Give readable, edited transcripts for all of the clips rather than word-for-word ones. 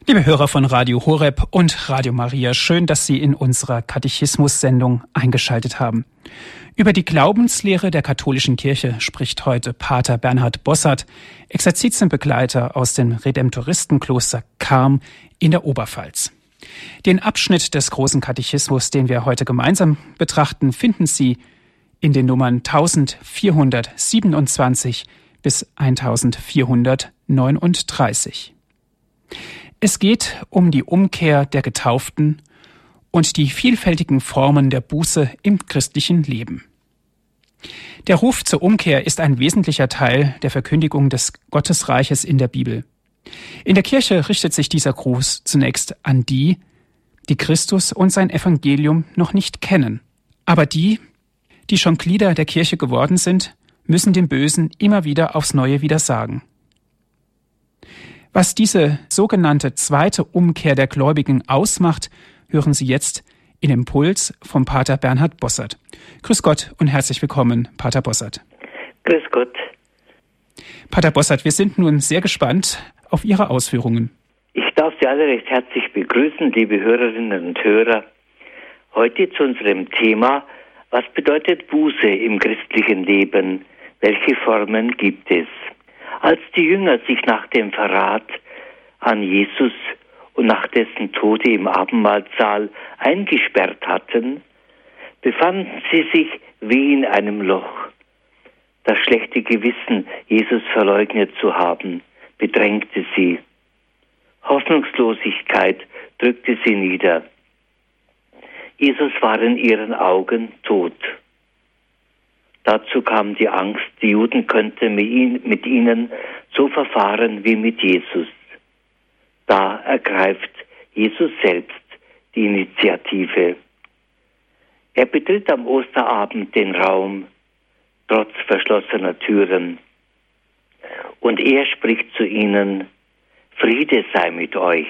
Liebe Hörer von Radio Horeb und Radio Maria, schön, dass Sie in unserer Katechismus-Sendung eingeschaltet haben. Über die Glaubenslehre der katholischen Kirche spricht heute Pater Bernhard Bossert, Exerzitienbegleiter aus dem Redemptoristenkloster Cham in der Oberpfalz. Den Abschnitt des großen Katechismus, den wir heute gemeinsam betrachten, finden Sie in den Nummern 1427 bis 1439. Es geht um die Umkehr der Getauften und die vielfältigen Formen der Buße im christlichen Leben. Der Ruf zur Umkehr ist ein wesentlicher Teil der Verkündigung des Gottesreiches in der Bibel. In der Kirche richtet sich dieser Gruß zunächst an die, die Christus und sein Evangelium noch nicht kennen. Aber die schon Glieder der Kirche geworden sind, müssen dem Bösen immer wieder aufs Neue widersagen. Was diese sogenannte zweite Umkehr der Gläubigen ausmacht, hören Sie jetzt in Impuls vom Pater Bernhard Bossert. Grüß Gott und herzlich willkommen, Pater Bossert. Grüß Gott. Pater Bossert, wir sind nun sehr gespannt auf Ihre Ausführungen. Ich darf Sie alle recht herzlich begrüßen, liebe Hörerinnen und Hörer. Heute zu unserem Thema: Was bedeutet Buße im christlichen Leben? Welche Formen gibt es? Als die Jünger sich nach dem Verrat an Jesus und nach dessen Tode im Abendmahlsaal eingesperrt hatten, befanden sie sich wie in einem Loch. Das schlechte Gewissen, Jesus verleugnet zu haben, bedrängte sie. Hoffnungslosigkeit drückte sie nieder. Jesus war in ihren Augen tot. Dazu kam die Angst, die Juden könnten mit ihnen so verfahren wie mit Jesus. Da ergreift Jesus selbst die Initiative. Er betritt am Osterabend den Raum, trotz verschlossener Türen. Und er spricht zu ihnen: Friede sei mit euch.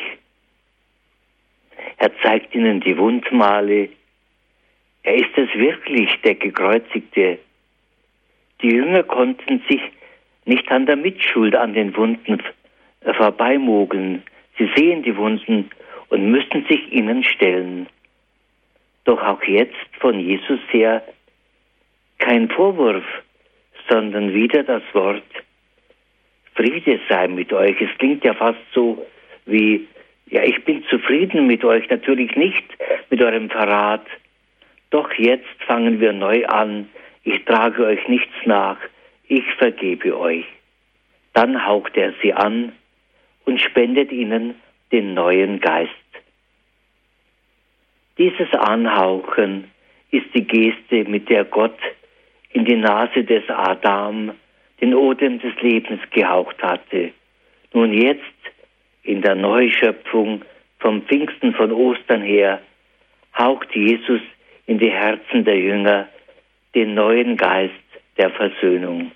Er zeigt ihnen die Wundmale. Er ist es wirklich, der Gekreuzigte. Die Jünger konnten sich nicht an der Mitschuld an den Wunden vorbeimogeln. Sie sehen die Wunden und müssen sich ihnen stellen. Doch auch jetzt von Jesus her kein Vorwurf, sondern wieder das Wort: Friede sei mit euch. Es klingt ja fast so wie: Ja, ich bin zufrieden mit euch, natürlich nicht mit eurem Verrat. Doch jetzt fangen wir neu an. Ich trage euch nichts nach, ich vergebe euch. Dann haucht er sie an und spendet ihnen den neuen Geist. Dieses Anhauchen ist die Geste, mit der Gott in die Nase des Adam den Odem des Lebens gehaucht hatte. Nun jetzt, in der Neuschöpfung vom Pfingsten von Ostern her, haucht Jesus in die Herzen der Jünger den neuen Geist der Versöhnung.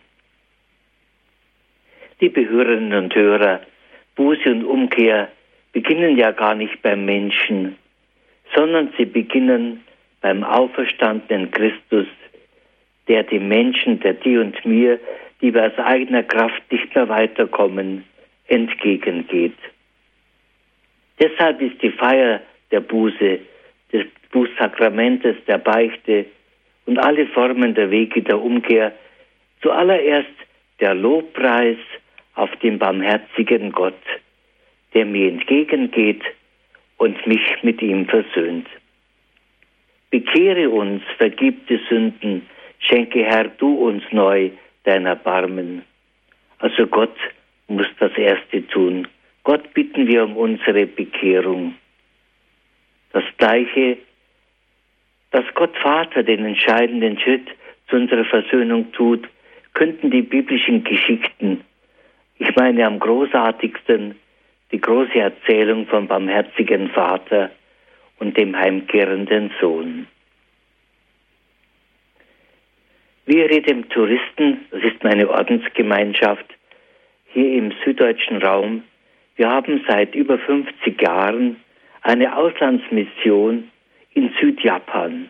Liebe Hörerinnen und Hörer, Buße und Umkehr beginnen ja gar nicht beim Menschen, sondern sie beginnen beim auferstandenen Christus, der dem Menschen, der dir und mir, die wir aus eigener Kraft nicht mehr weiterkommen, entgegengeht. Deshalb ist die Feier der Buße, des Bußsakramentes, der Beichte und alle Formen der Wege der Umkehr zuallererst der Lobpreis auf den barmherzigen Gott, der mir entgegengeht und mich mit ihm versöhnt. Bekehre uns, vergib die Sünden, schenke Herr du uns neu dein Erbarmen. Also Gott muss das Erste tun. Gott bitten wir um unsere Bekehrung. Das Gleiche, dass Gott Vater den entscheidenden Schritt zu unserer Versöhnung tut, könnten die biblischen Geschichten, ich meine am großartigsten die große Erzählung vom barmherzigen Vater und dem heimkehrenden Sohn. Wir Redemptoristen, das ist meine Ordensgemeinschaft, hier im süddeutschen Raum, wir haben seit über 50 Jahren eine Auslandsmission in Südjapan.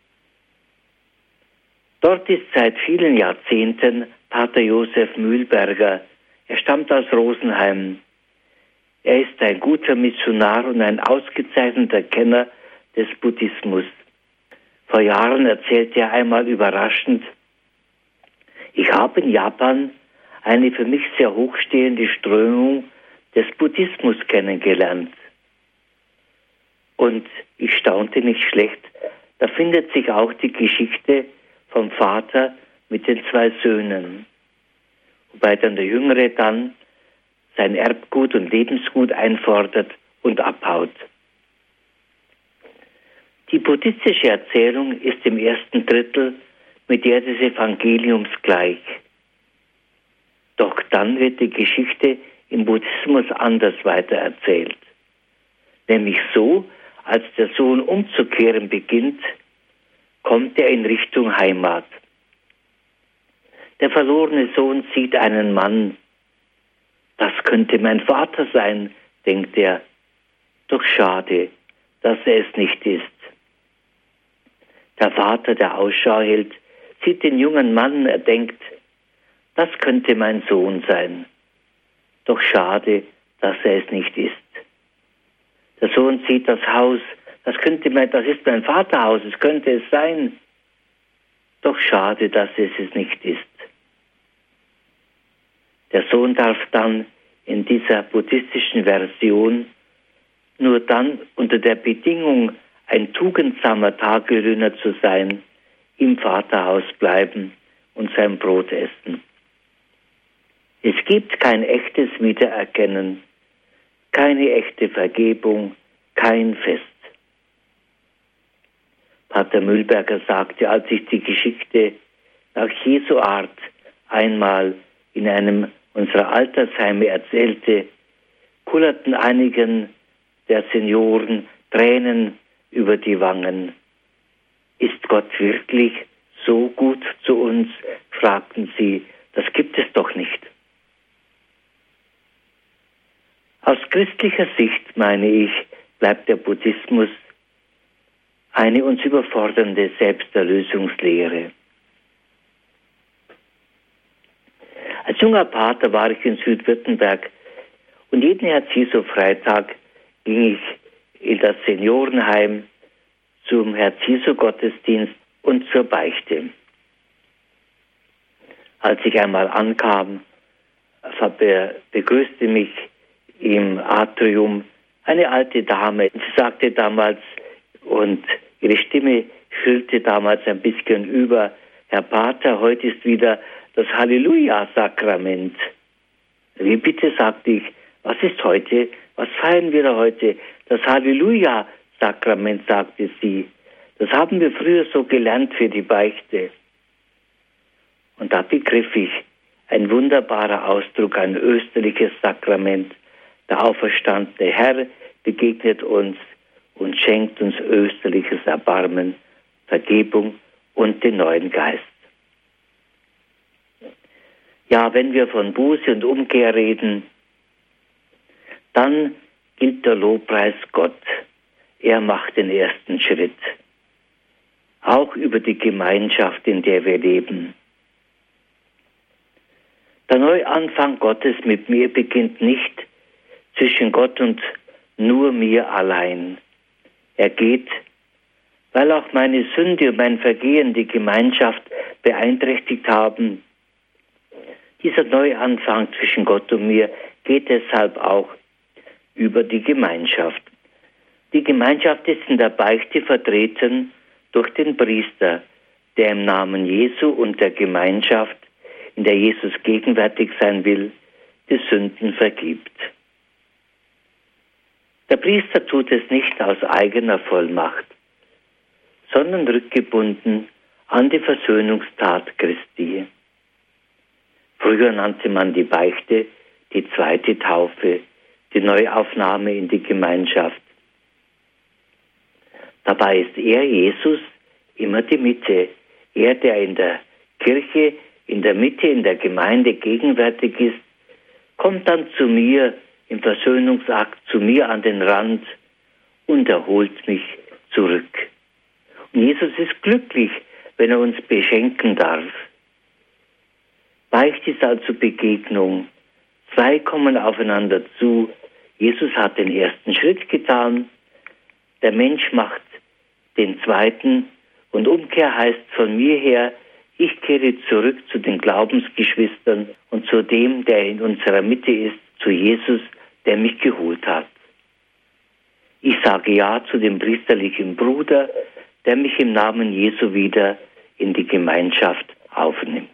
Dort ist seit vielen Jahrzehnten Pater Josef Mühlberger, er stammt aus Rosenheim, Er ist ein guter Missionar und ein ausgezeichneter Kenner des Buddhismus. Vor Jahren erzählte er einmal überraschend: Ich habe in Japan eine für mich sehr hochstehende Strömung des Buddhismus kennengelernt. Und ich staunte nicht schlecht, da findet sich auch die Geschichte vom Vater mit den 2 Söhnen. Wobei dann der Jüngere dann sein Erbgut und Lebensgut einfordert und abhaut. Die buddhistische Erzählung ist im ersten Drittel mit der des Evangeliums gleich. Doch dann wird die Geschichte im Buddhismus anders weitererzählt. Nämlich so, als der Sohn umzukehren beginnt, kommt er in Richtung Heimat. Der verlorene Sohn sieht einen Mann. Das könnte mein Vater sein, denkt er. Doch schade, dass er es nicht ist. Der Vater, der Ausschau hält, sieht den jungen Mann, er denkt, das könnte mein Sohn sein. Doch schade, dass er es nicht ist. Der Sohn sieht das Haus, das ist mein Vaterhaus, es könnte es sein. Doch schade, dass es nicht ist. Der Sohn darf dann in dieser buddhistischen Version nur dann unter der Bedingung, ein tugendsamer Tagelöhner zu sein, im Vaterhaus bleiben und sein Brot essen. Es gibt kein echtes Wiedererkennen, keine echte Vergebung, kein Fest. Pater Mühlberger sagte, als ich die Geschichte nach Jesu Art einmal in einem unserer Altersheime erzählte, kullerten einigen der Senioren Tränen über die Wangen. Ist Gott wirklich so gut zu uns? Fragten sie. Das gibt es doch nicht. Aus christlicher Sicht, meine ich, bleibt der Buddhismus eine uns überfordernde Selbsterlösungslehre. Als junger Pater war ich in Südwürttemberg und jeden Herz-Jesu-Freitag ging ich in das Seniorenheim zum Herz-Jesu-Gottesdienst und zur Beichte. Als ich einmal ankam, begrüßte mich im Atrium eine alte Dame. Sie sagte damals, und ihre Stimme schrillte damals ein bisschen über: Herr Pater, heute ist wieder das Halleluja-Sakrament. Wie bitte, sagte ich, was ist heute? Was feiern wir da heute? Das Halleluja-Sakrament, sagte sie. Das haben wir früher so gelernt für die Beichte. Und da begriff ich, ein wunderbarer Ausdruck, ein österliches Sakrament. Der auferstandene Herr begegnet uns und schenkt uns österliches Erbarmen, Vergebung und den neuen Geist. Ja, wenn wir von Buße und Umkehr reden, dann gilt der Lobpreis Gott. Er macht den ersten Schritt. Auch über die Gemeinschaft, in der wir leben. Der Neuanfang Gottes mit mir beginnt nicht zwischen Gott und nur mir allein. Er geht, weil auch meine Sünde und mein Vergehen die Gemeinschaft beeinträchtigt haben. Dieser Neuanfang zwischen Gott und mir geht deshalb auch über die Gemeinschaft. Die Gemeinschaft ist in der Beichte vertreten durch den Priester, der im Namen Jesu und der Gemeinschaft, in der Jesus gegenwärtig sein will, die Sünden vergibt. Der Priester tut es nicht aus eigener Vollmacht, sondern rückgebunden an die Versöhnungstat Christi. Früher nannte man die Beichte die zweite Taufe, die Neuaufnahme in die Gemeinschaft. Dabei ist er, Jesus, immer die Mitte. Er, der in der Kirche, in der Mitte, in der Gemeinde gegenwärtig ist, kommt dann zu mir im Versöhnungsakt, zu mir an den Rand und er holt mich zurück. Und Jesus ist glücklich, wenn er uns beschenken darf. Beichte ist also Begegnung. Zwei kommen aufeinander zu Jesus hat den ersten Schritt getan, der Mensch macht den zweiten und Umkehr heißt von mir her, ich kehre zurück zu den Glaubensgeschwistern und zu dem, der in unserer Mitte ist, zu Jesus, der mich geholt hat. Ich sage ja zu dem priesterlichen Bruder, der mich im Namen Jesu wieder in die Gemeinschaft aufnimmt.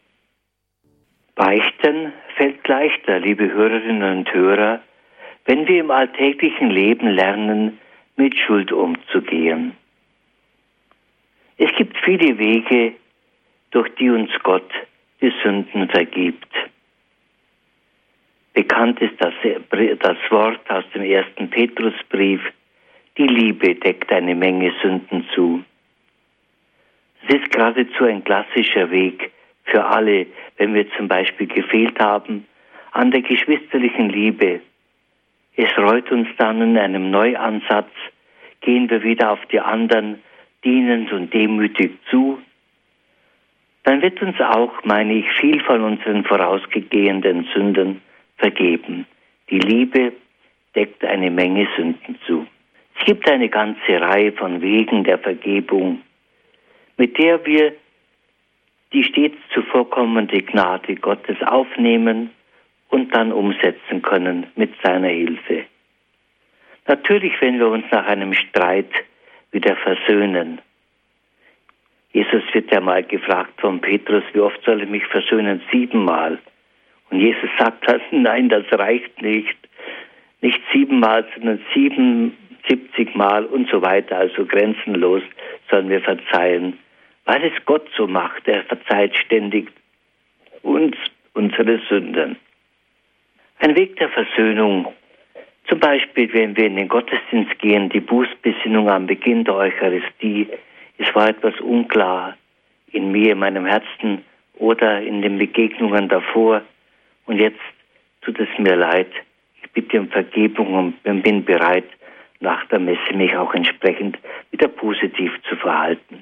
Beichten fällt leichter, liebe Hörerinnen und Hörer, wenn wir im alltäglichen Leben lernen, mit Schuld umzugehen. Es gibt viele Wege, durch die uns Gott die Sünden vergibt. Bekannt ist das Wort aus dem 1. Petrusbrief, die Liebe deckt eine Menge Sünden zu. Es ist geradezu ein klassischer Weg für alle, wenn wir zum Beispiel gefehlt haben an der geschwisterlichen Liebe. Es reut uns dann in einem Neuansatz, gehen wir wieder auf die anderen dienend und demütig zu. Dann wird uns auch, meine ich, viel von unseren vorausgehenden Sünden vergeben. Die Liebe deckt eine Menge Sünden zu. Es gibt eine ganze Reihe von Wegen der Vergebung, mit der wir die stets zuvorkommende Gnade Gottes aufnehmen und dann umsetzen können mit seiner Hilfe. Natürlich, wenn wir uns nach einem Streit wieder versöhnen. Jesus wird ja mal gefragt von Petrus, wie oft soll ich mich versöhnen? 7-mal. Und Jesus sagt, nein, das reicht nicht. Nicht 7-mal, sondern 77-mal und so weiter, also grenzenlos sollen wir verzeihen. Weil es Gott so macht, er verzeiht ständig uns unsere Sünden. Ein Weg der Versöhnung, zum Beispiel, wenn wir in den Gottesdienst gehen, die Bußbesinnung am Beginn der Eucharistie, es war etwas unklar in mir, in meinem Herzen oder in den Begegnungen davor. Und jetzt tut es mir leid. Ich bitte um Vergebung und bin bereit, nach der Messe mich auch entsprechend wieder positiv zu verhalten.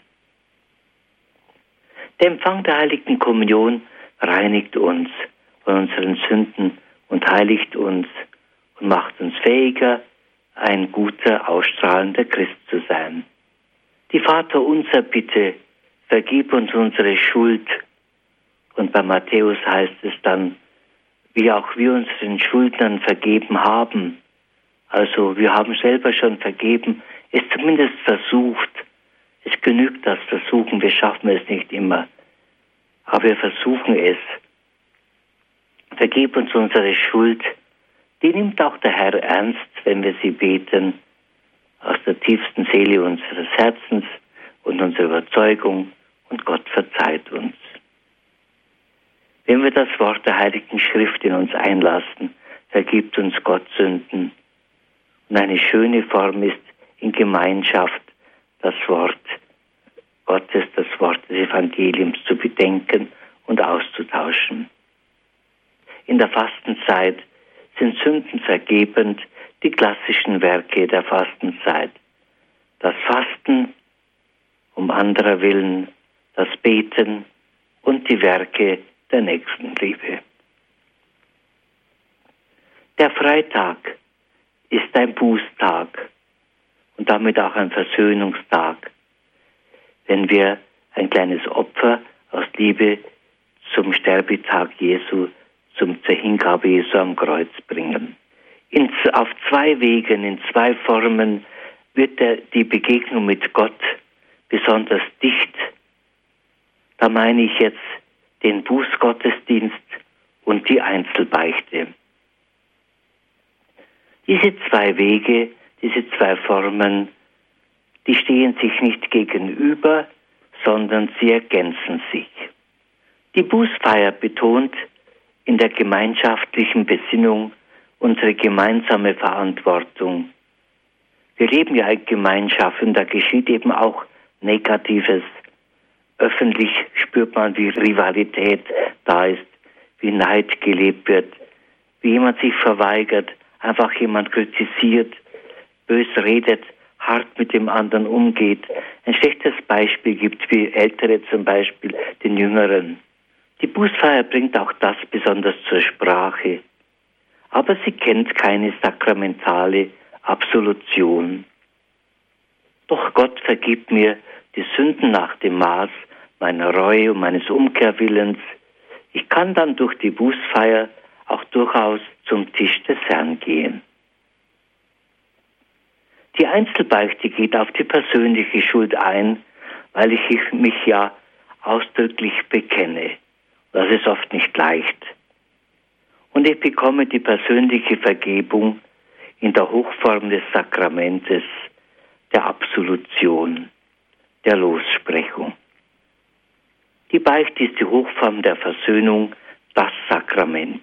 Der Empfang der Heiligen Kommunion reinigt uns von unseren Sünden und heiligt uns und macht uns fähiger, ein guter, ausstrahlender Christ zu sein. Die Vaterunser Bitte, vergib uns unsere Schuld. Und bei Matthäus heißt es dann, wie auch wir unseren Schuldnern vergeben haben. Also wir haben selber schon vergeben, es zumindest versucht. Es genügt das Versuchen, wir schaffen es nicht immer. Aber wir versuchen es. Vergib uns unsere Schuld. Die nimmt auch der Herr ernst, wenn wir sie beten, aus der tiefsten Seele unseres Herzens und unserer Überzeugung, und Gott verzeiht uns. Wenn wir das Wort der Heiligen Schrift in uns einlassen, vergibt uns Gott Sünden. Und eine schöne Form ist in Gemeinschaft das Wort Gottes, das Wort des Evangeliums zu bedenken und auszutauschen. In der Fastenzeit sind Sünden vergebend die klassischen Werke der Fastenzeit. Das Fasten um anderer willen, das Beten und die Werke der Nächstenliebe. Der Freitag ist ein Bußtag und damit auch ein Versöhnungstag, wenn wir ein kleines Opfer aus Liebe zum Sterbetag Jesu, zur Hingabe Jesu am Kreuz bringen. Auf 2 Wegen, in 2 Formen wird die Begegnung mit Gott besonders dicht. Da meine ich jetzt den Bußgottesdienst und die Einzelbeichte. Diese 2 Wege, diese 2 Formen, die stehen sich nicht gegenüber, sondern sie ergänzen sich. Die Bußfeier betont in der gemeinschaftlichen Besinnung unsere gemeinsame Verantwortung. Wir leben ja in Gemeinschaft und da geschieht eben auch Negatives. Öffentlich spürt man, wie Rivalität da ist, wie Neid gelebt wird, wie jemand sich verweigert, einfach jemand kritisiert, bös redet, hart mit dem anderen umgeht. Ein schlechtes Beispiel gibt, wie Ältere zum Beispiel den Jüngeren. Die Bußfeier bringt auch das besonders zur Sprache. aber sie kennt keine sakramentale Absolution. Doch Gott vergibt mir die Sünden nach dem Maß meiner Reue und meines Umkehrwillens. Ich kann dann durch die Bußfeier auch durchaus zum Tisch des Herrn gehen. Die Einzelbeichte geht auf die persönliche Schuld ein, weil ich mich ja ausdrücklich bekenne. Das ist oft nicht leicht. Und ich bekomme die persönliche Vergebung in der Hochform des Sakramentes, der Absolution, der Lossprechung. Die Beichte ist die Hochform der Versöhnung, das Sakrament.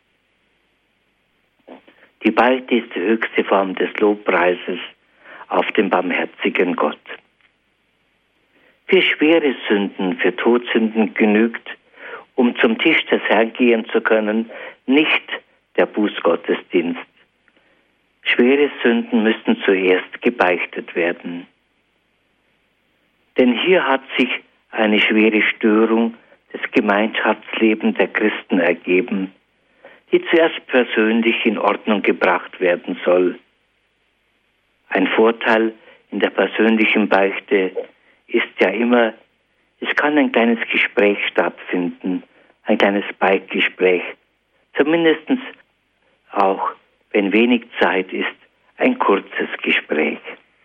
Die Beichte ist die höchste Form des Lobpreises auf den barmherzigen Gott. Für schwere Sünden, für Todsünden genügt, um zum Tisch des Herrn gehen zu können, nicht der Bußgottesdienst. Schwere Sünden müssen zuerst gebeichtet werden. Denn hier hat sich eine schwere Störung des Gemeinschaftslebens der Christen ergeben, die zuerst persönlich in Ordnung gebracht werden soll. Ein Vorteil in der persönlichen Beichte ist ja immer, es kann ein kleines Gespräch stattfinden, ein kleines Beichtgespräch, zumindest auch, wenn wenig Zeit ist, ein kurzes Gespräch.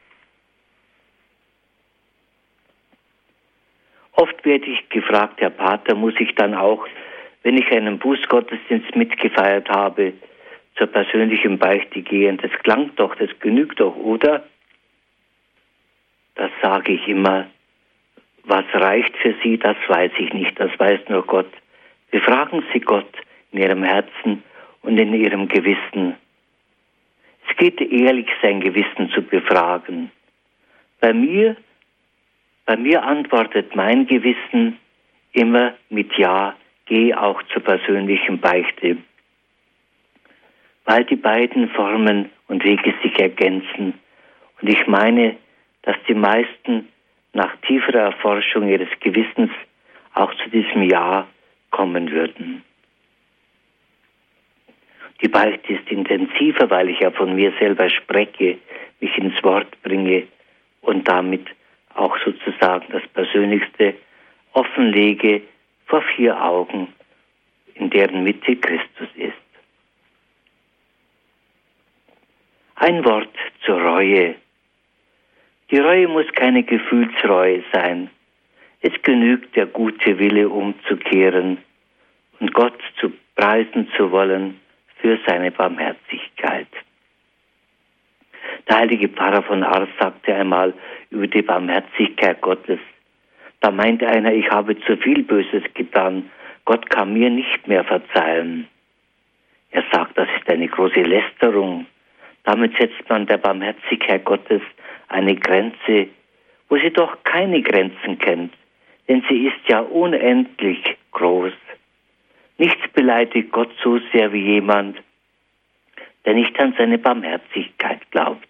Oft werde ich gefragt, Herr Pater, muss ich dann auch, wenn ich einen Bußgottesdienst mitgefeiert habe, zur persönlichen Beichte gehen? Das klang doch, das genügt doch, oder? Das sage ich immer. Was reicht für Sie, das weiß ich nicht, das weiß nur Gott. Befragen Sie Gott in Ihrem Herzen und in Ihrem Gewissen. Es geht ehrlich, sein Gewissen zu befragen. Bei mir antwortet mein Gewissen immer mit Ja, geh auch zur persönlichen Beichte. Weil die beiden Formen und Wege sich ergänzen. Und ich meine, dass die meisten nach tieferer Erforschung ihres Gewissens auch zu diesem Ja kommen würden. Die Beichte ist intensiver, weil ich ja von mir selber spreche, mich ins Wort bringe und damit auch sozusagen das Persönlichste offenlege vor 4 Augen, in deren Mitte Christus ist. Ein Wort zur Reue. Die Reue muss keine Gefühlsreue sein. Es genügt der gute Wille, umzukehren und Gott zu preisen zu wollen für seine Barmherzigkeit. Der heilige Pfarrer von Ars sagte einmal über die Barmherzigkeit Gottes. Da meinte einer, ich habe zu viel Böses getan, Gott kann mir nicht mehr verzeihen. Er sagt, das ist eine große Lästerung. Damit setzt man der Barmherzigkeit Gottes eine Grenze, wo sie doch keine Grenzen kennt, denn sie ist ja unendlich groß. Nichts beleidigt Gott so sehr wie jemand, der nicht an seine Barmherzigkeit glaubt.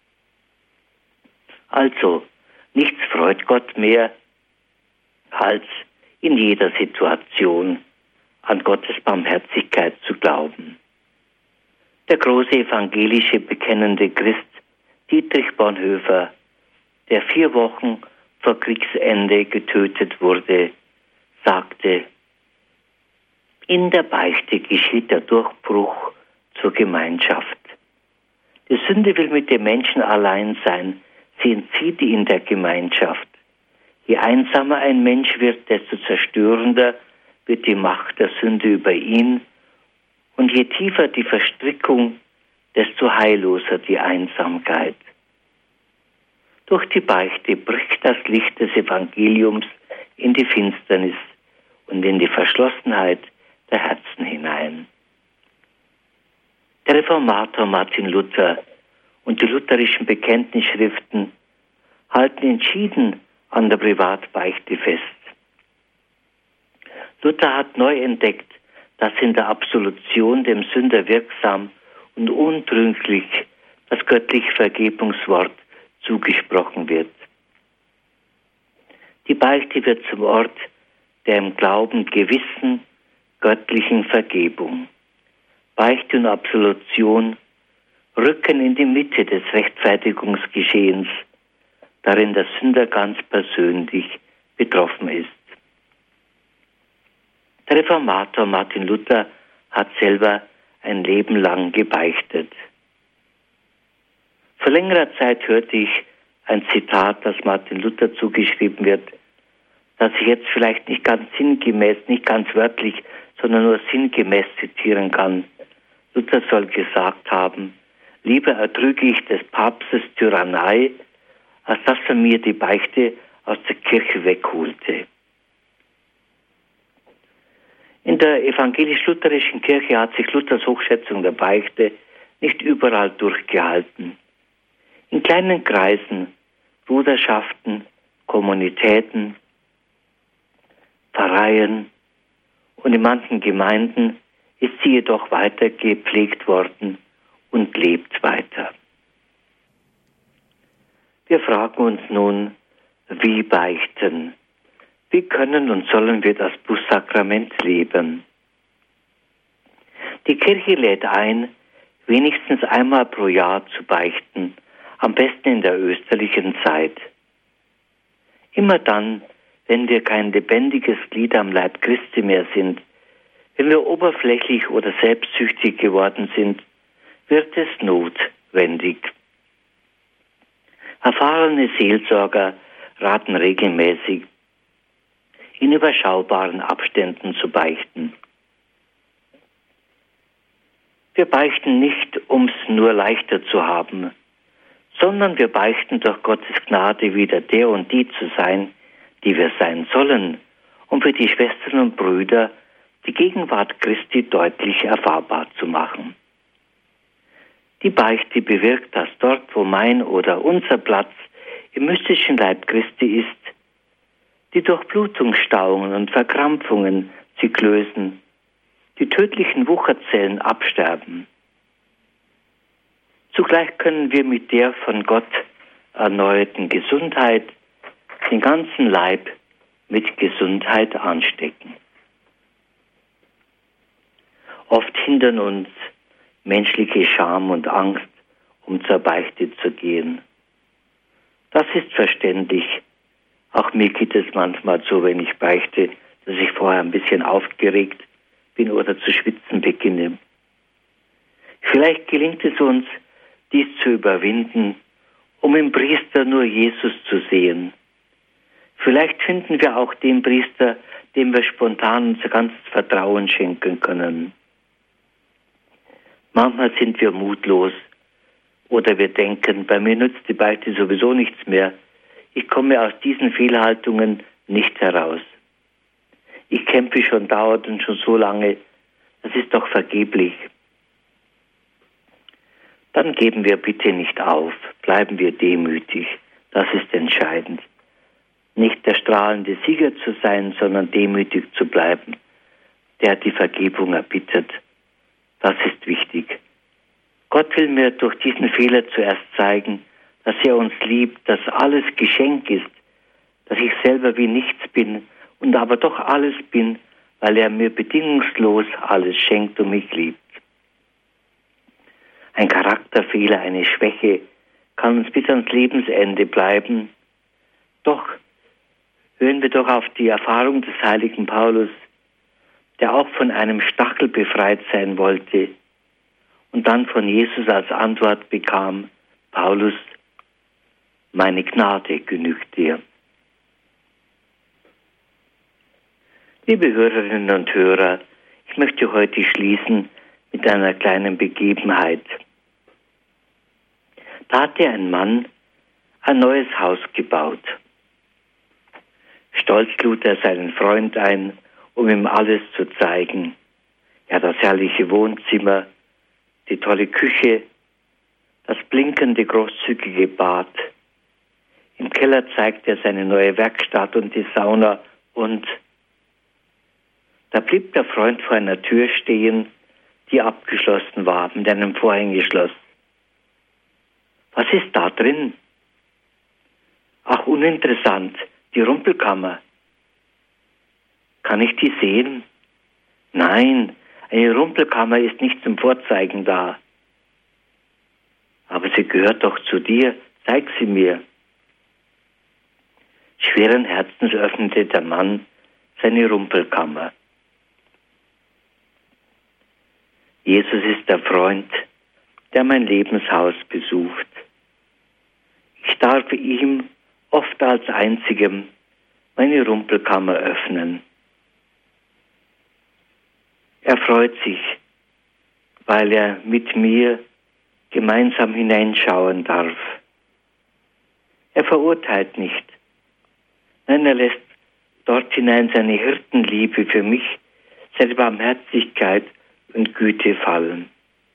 Also, nichts freut Gott mehr, als in jeder Situation an Gottes Barmherzigkeit zu glauben. Der große evangelische bekennende Christ Dietrich Bonhoeffer, der 4 Wochen vor Kriegsende getötet wurde, sagte, in der Beichte geschieht der Durchbruch zur Gemeinschaft. Die Sünde will mit dem Menschen allein sein, sie entzieht ihn der Gemeinschaft. Je einsamer ein Mensch wird, desto zerstörender wird die Macht der Sünde über ihn und je tiefer die Verstrickung, desto heilloser die Einsamkeit. Durch die Beichte bricht das Licht des Evangeliums in die Finsternis und in die Verschlossenheit der Herzen hinein. Der Reformator Martin Luther und die lutherischen Bekenntnisschriften halten entschieden an der Privatbeichte fest. Luther hat neu entdeckt, dass in der Absolution dem Sünder wirksam und untrüglich das göttliche Vergebungswort zugesprochen wird. Die Beichte wird zum Ort der im Glauben gewissen göttlichen Vergebung. Beichte und Absolution rücken in die Mitte des Rechtfertigungsgeschehens, darin der Sünder ganz persönlich betroffen ist. Der Reformator Martin Luther hat selber ein Leben lang gebeichtet. Vor längerer Zeit hörte ich ein Zitat, das Martin Luther zugeschrieben wird, das ich jetzt vielleicht nicht ganz sinngemäß, nicht ganz wörtlich, sondern nur sinngemäß zitieren kann. Luther soll gesagt haben: Lieber ertrüge ich des Papstes Tyrannei, als dass er mir die Beichte aus der Kirche wegholte. In der evangelisch-lutherischen Kirche hat sich Luthers Hochschätzung der Beichte nicht überall durchgehalten. In kleinen Kreisen, Bruderschaften, Kommunitäten, Pfarreien und in manchen Gemeinden ist sie jedoch weiter gepflegt worden und lebt weiter. Wir fragen uns nun, wie beichten? Wie können und sollen wir das Bußsakrament leben? Die Kirche lädt ein, wenigstens einmal pro Jahr zu beichten, am besten in der österlichen Zeit. Immer dann, wenn wir kein lebendiges Glied am Leib Christi mehr sind, wenn wir oberflächlich oder selbstsüchtig geworden sind, wird es notwendig. Erfahrene Seelsorger raten regelmäßig, in überschaubaren Abständen zu beichten. Wir beichten nicht, um es nur leichter zu haben, sondern wir beichten durch Gottes Gnade wieder der und die zu sein, die wir sein sollen, um für die Schwestern und Brüder die Gegenwart Christi deutlich erfahrbar zu machen. Die Beichte bewirkt, dass dort, wo mein oder unser Platz im mystischen Leib Christi ist, die Durchblutungsstauungen und Verkrampfungen sich lösen, die tödlichen Wucherzellen absterben. Zugleich können wir mit der von Gott erneuerten Gesundheit den ganzen Leib mit Gesundheit anstecken. Oft hindern uns menschliche Scham und Angst, um zur Beichte zu gehen. Das ist verständlich. Auch mir geht es manchmal so, wenn ich beichte, dass ich vorher ein bisschen aufgeregt bin oder zu schwitzen beginne. Vielleicht gelingt es uns, dies zu überwinden, um im Priester nur Jesus zu sehen. Vielleicht finden wir auch den Priester, dem wir spontan unser ganzes Vertrauen schenken können. Manchmal sind wir mutlos oder wir denken, bei mir nützt die Beichte sowieso nichts mehr. Ich komme aus diesen Fehlhaltungen nicht heraus. Ich kämpfe schon dauernd und schon so lange, das ist doch vergeblich. Dann geben wir bitte nicht auf, bleiben wir demütig, das ist entscheidend. Nicht der strahlende Sieger zu sein, sondern demütig zu bleiben, der die Vergebung erbittet. Das ist wichtig. Gott will mir durch diesen Fehler zuerst zeigen, dass er uns liebt, dass alles Geschenk ist, dass ich selber wie nichts bin und aber doch alles bin, weil er mir bedingungslos alles schenkt und mich liebt. Ein Charakterfehler, eine Schwäche kann uns bis ans Lebensende bleiben. Doch hören wir doch auf die Erfahrung des heiligen Paulus, der auch von einem Stachel befreit sein wollte und dann von Jesus als Antwort bekam: Paulus, meine Gnade genügt dir. Liebe Hörerinnen und Hörer, ich möchte heute schließen mit einer kleinen Begebenheit. Da hatte ein Mann ein neues Haus gebaut. Stolz lud er seinen Freund ein, um ihm alles zu zeigen. Ja, das herrliche Wohnzimmer, die tolle Küche, das blinkende, großzügige Bad. Im Keller zeigt er seine neue Werkstatt und die Sauna und da blieb der Freund vor einer Tür stehen, die abgeschlossen war, mit einem Vorhängeschloss. Was ist da drin? Ach, uninteressant, die Rumpelkammer. Kann ich die sehen? Nein, Eine Rumpelkammer ist nicht zum Vorzeigen da. Aber sie gehört doch zu dir, zeig sie mir. Schweren Herzens öffnete der Mann seine Rumpelkammer. Jesus ist der Freund, der mein Lebenshaus besucht. Ich darf ihm oft als Einzigem meine Rumpelkammer öffnen. Er freut sich, weil er mit mir gemeinsam hineinschauen darf. Er verurteilt nicht. Nein, er lässt dort hinein seine Hirtenliebe für mich, seine Barmherzigkeit und Güte fallen.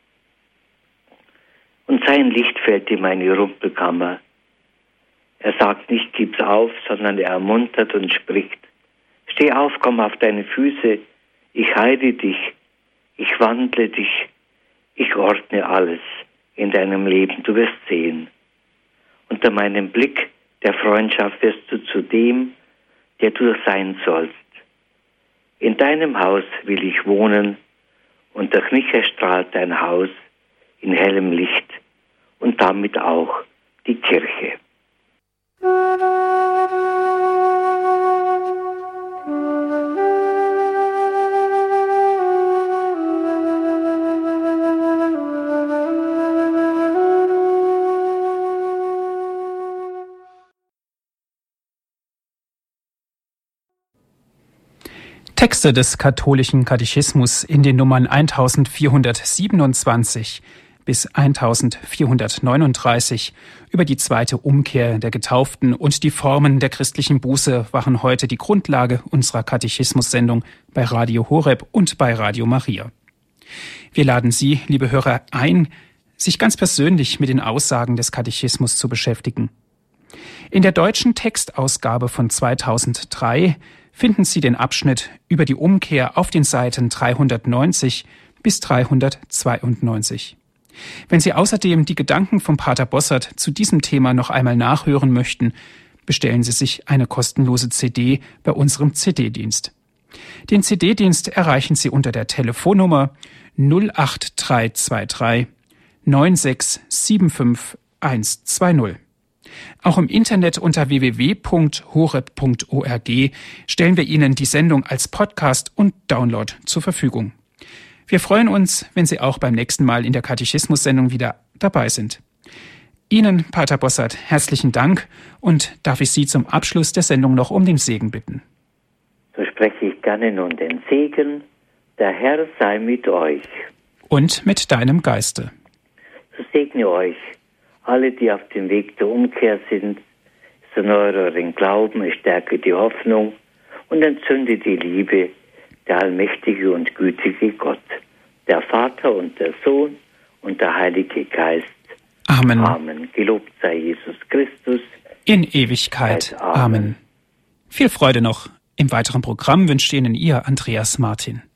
Und sein Licht fällt in meine Rumpelkammer. Er sagt nicht, gib's auf, sondern er ermuntert und spricht. Steh auf, komm auf deine Füße, ich heile dich, ich wandle dich, ich ordne alles in deinem Leben, du wirst sehen. Unter meinem Blick der Freundschaft wirst du zu dem, der du sein sollst. In deinem Haus will ich wohnen und durch mich erstrahlt dein Haus in hellem Licht und damit auch die Kirche. Texte des katholischen Katechismus in den Nummern 1427 bis 1439 über die zweite Umkehr der Getauften und die Formen der christlichen Buße waren heute die Grundlage unserer Katechismus-Sendung bei Radio Horeb und bei Radio Maria. Wir laden Sie, liebe Hörer, ein, sich ganz persönlich mit den Aussagen des Katechismus zu beschäftigen. In der deutschen Textausgabe von 2003 finden Sie den Abschnitt über die Umkehr auf den Seiten 390 bis 392. Wenn Sie außerdem die Gedanken von Pater Bossert zu diesem Thema noch einmal nachhören möchten, bestellen Sie sich eine kostenlose CD bei unserem CD-Dienst. Den CD-Dienst erreichen Sie unter der Telefonnummer 08323 9675 120. Auch im Internet unter www.horeb.org stellen wir Ihnen die Sendung als Podcast und Download zur Verfügung. Wir freuen uns, wenn Sie auch beim nächsten Mal in der Katechismus-Sendung wieder dabei sind. Ihnen, Pater Bossert, herzlichen Dank und darf ich Sie zum Abschluss der Sendung noch um den Segen bitten. So spreche ich gerne nun den Segen. Der Herr sei mit euch. Und mit deinem Geiste. So segne euch alle, die auf dem Weg der Umkehr sind, es erneuere euren Glauben, es stärke die Hoffnung und entzünde die Liebe, der allmächtige und gütige Gott, der Vater und der Sohn und der Heilige Geist. Amen. Amen. Gelobt sei Jesus Christus. In Ewigkeit. Amen. Viel Freude noch. Im weiteren Programm wünscht Ihnen Ihr Andreas Martin.